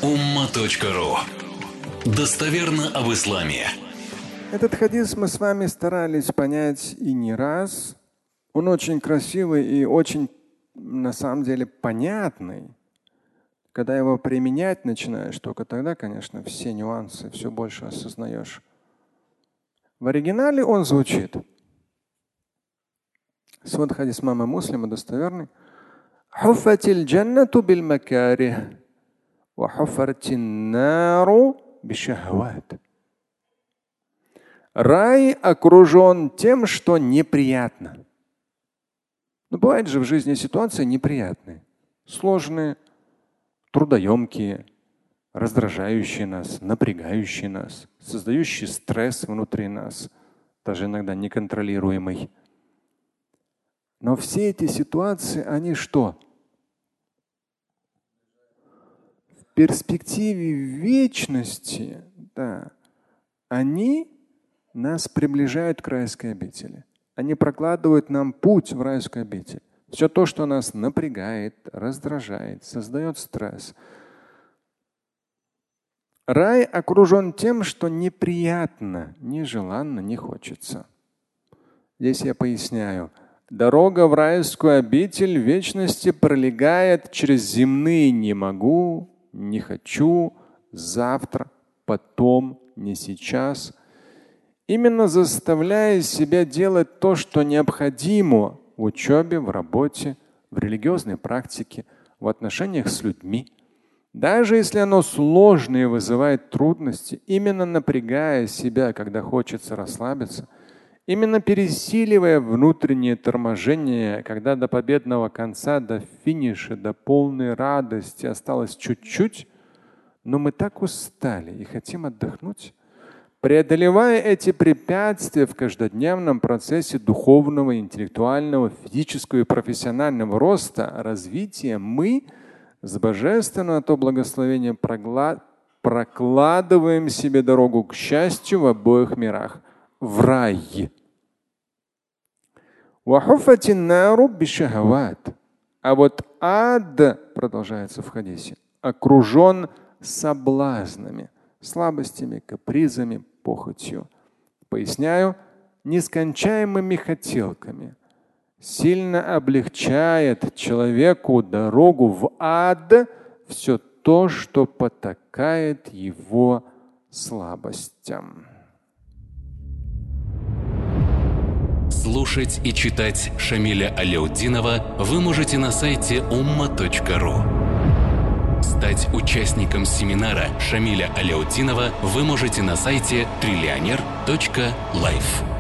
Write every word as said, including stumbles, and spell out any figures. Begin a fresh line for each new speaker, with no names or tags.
умма точка ру. Достоверно об исламе.
Этот хадис мы с вами старались понять и не раз. Он очень красивый и очень, на самом деле, понятный. Когда его применять начинаешь, только тогда, конечно, все нюансы все больше осознаешь. В оригинале он звучит. Свод хадис имама Муслима достоверный. Хуфатил джаннату бил макарих, ва хуфартин нару бишахват. Рай окружен тем, что неприятно. Но бывает же в жизни ситуации неприятные, сложные, трудоемкие, раздражающие нас, напрягающие нас, создающие стресс внутри нас, даже иногда неконтролируемый. Но все эти ситуации, они что? В перспективе вечности, да, они нас приближают к райской обители. Они прокладывают нам путь в райскую обитель. Все то, что нас напрягает, раздражает, создает стресс. Рай окружен тем, что неприятно, нежеланно, не хочется. Здесь я поясняю. Дорога в райскую обитель вечности пролегает через земные «не могу», «не хочу», «завтра», «потом», «не сейчас». Именно заставляя себя делать то, что необходимо в учебе, в работе, в религиозной практике, в отношениях с людьми. Даже если оно сложное и вызывает трудности, именно напрягая себя, когда хочется расслабиться, именно пересиливая внутреннее торможение, когда до победного конца, до финиша, до полной радости осталось чуть-чуть, но мы так устали и хотим отдохнуть. Преодолевая эти препятствия в каждодневном процессе духовного, интеллектуального, физического и профессионального роста, развития, мы с божественного то благословения прокладываем себе дорогу к счастью в обоих мирах, в рай. А вот ад, продолжается в хадисе, окружен соблазнами, слабостями, капризами, похотью. Поясняю, нескончаемыми хотелками. Сильно облегчает человеку дорогу в ад все то, что потакает его слабостям.
Слушать и читать Шамиля Аляутдинова вы можете на сайте умма точка ру. Стать участником семинара Шамиля Аляутдинова вы можете на сайте триллионер точка лайф.